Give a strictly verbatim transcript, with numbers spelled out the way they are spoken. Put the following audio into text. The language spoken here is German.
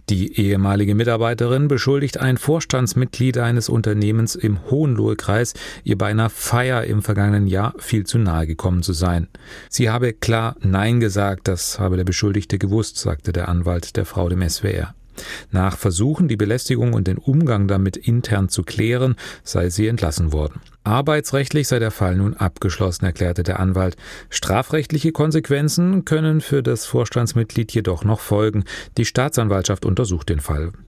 Die ehemalige Mitarbeiterin beschuldigt ein Vorstandsmitglied eines Unternehmens im Hohenlohe-Kreis, ihr bei einer Feier im vergangenen Jahr viel zu nahe gekommen zu sein. Sie habe klar Nein gesagt, das habe der Beschuldigte gewusst, sagte der Anwalt der Frau dem S W R. Nach Versuchen, die Belästigung und den Umgang damit intern zu klären, sei sie entlassen worden. Arbeitsrechtlich sei der Fall nun abgeschlossen, erklärte der Anwalt. Strafrechtliche Konsequenzen können für das Vorstandsmitglied jedoch noch folgen. Die Staatsanwaltschaft untersucht den Fall.